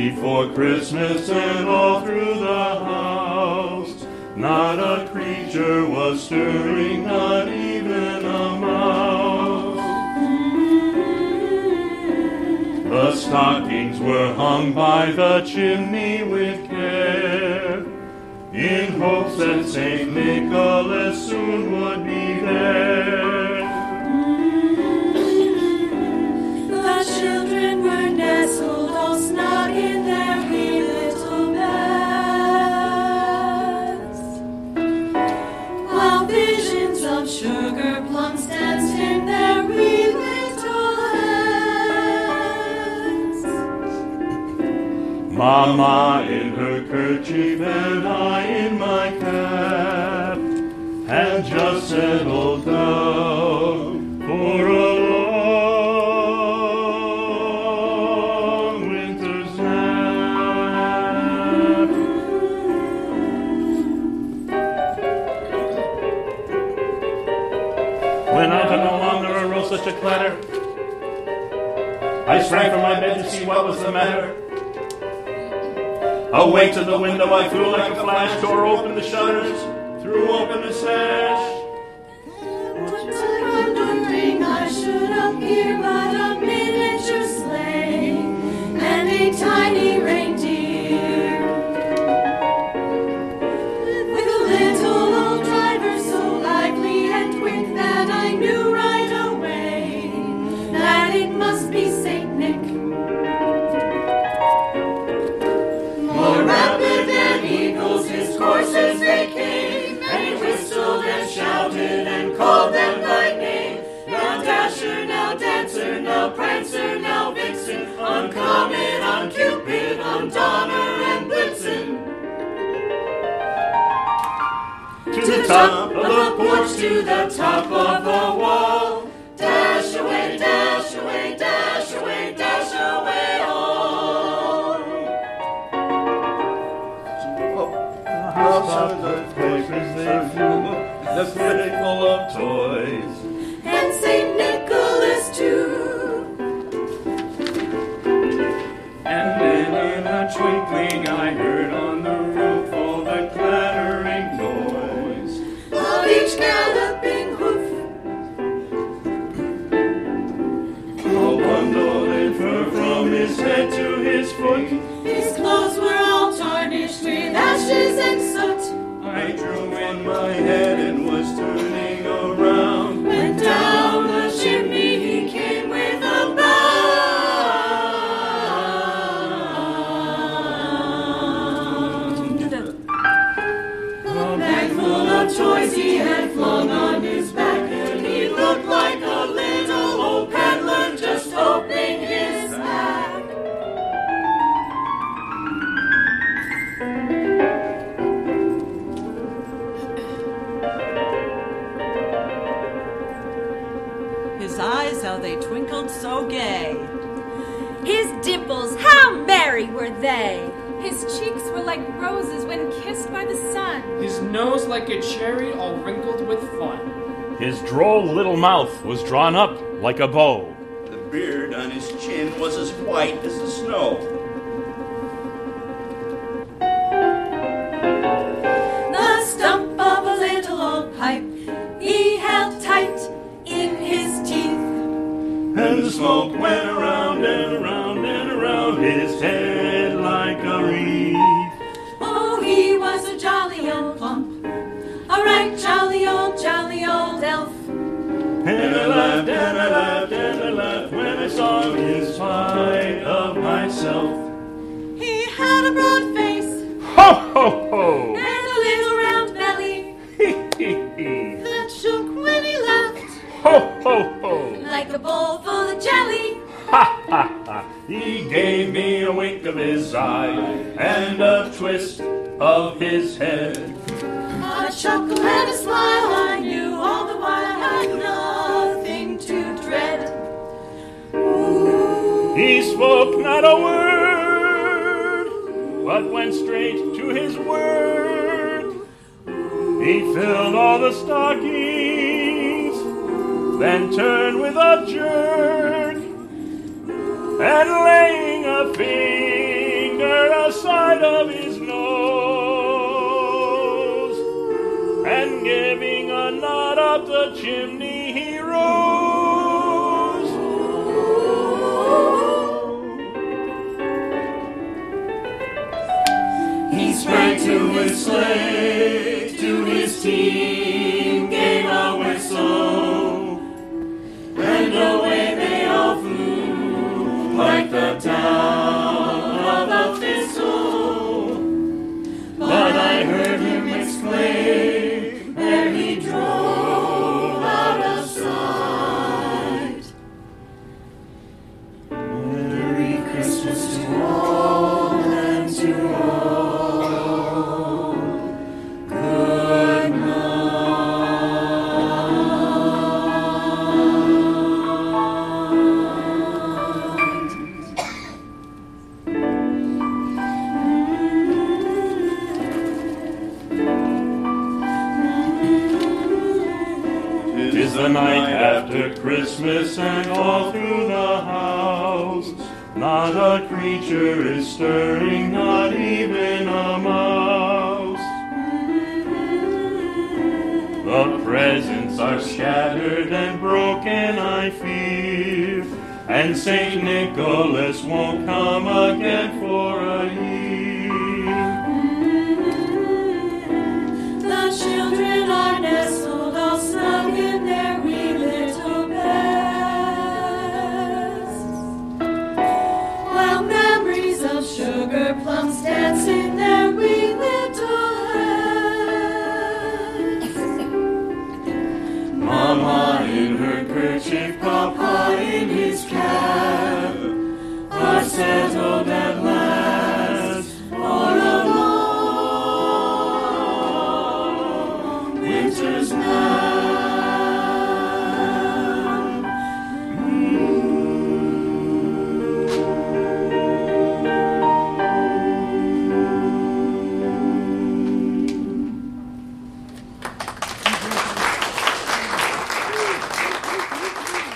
before Christmas and all through the house, not a creature was stirring, not even a mouse. The stockings were hung by the chimney with care, in hopes that St. Nicholas soon would be there. The children were nestled all snug in their wee little beds, while visions of sugar plums danced in their wee little heads. Mama in her kerchief and I in my cap had just settled down for a long winter's nap. When I could no longer arose such a clatter, I sprang from my bed to see what was the matter. Away to the window I flew like a flash, tore open the shutters, threw open the sash. What a wondering I should appear but a miniature sleigh and a tiny reindeer, with a little old driver so lively and quick that I knew right away that it must be Saint Nick. More rapid than eagles his coursers they came, and he whistled and shouted and called them by name. Now Dasher, now Dancer, now Prancer, now Vixen, on Comet, on Cupid, on Donner and Blitzen. To the top of the porch, to the top of the wall, dash away, dash away, dash away, dash away all. House of the places they flew, the city full of toys, and Saint Nicholas too. and then in a twinkling I heard on the roof all the clattering noise Of each galloping hoof, a bundle in fur from his head to his foot. his clothes were all tarnished with ashes and soot. I drew in my head and was turning around, When down the chimney he came with a bound. A bag full of toys he had flung on his back, and he looked like a little old peddler just opening his sack. His eyes, how they twinkled so gay. His dimples, how merry were they! His cheeks were like roses when kissed by the sun. His nose like a cherry all wrinkled with fun. His droll little mouth was drawn up like a bow. The beard on his chin was as white as the snow. The stump of a little old pipe he held tight in his teeth. and the smoke went around and around and around his head like a wreath. Oh, he was a jolly old plump, a right jolly old elf. And I laughed and I laughed and I laughed when I saw him in spite of myself. He had a broad face Ho, ho, ho! and a little round belly Hee, hee, hee! that shook when he laughed Ho, ho, ho! like a bowl full of jelly. Ha, ha, ha! He gave me a wink of his eye and a twist of his head. A chuckle and a smile, I knew all the while I had nothing to dread. Ooh. He spoke not a word, but went straight to his word. He filled all the stockings, then turned with a jerk, and laying a finger her aside of his nose, and giving a nod up the chimney he rose. He sprang to his sleigh, to his team, gave a whistle, and away they all flew like the down of a thistle. But I heard him exclaim ere he drove out of sight, "Merry Christmas to all and to all. Good Tis the night after Christmas, and all through the house not a creature is stirring, not even a mouse. The presents are scattered and broken, I fear, and St. Nicholas won't come again for a year. The children are nestled all snug in their wee little beds, while memories of sugar plums dance in their wee little heads. Mama in her kerchief, Papa in his cap, are settled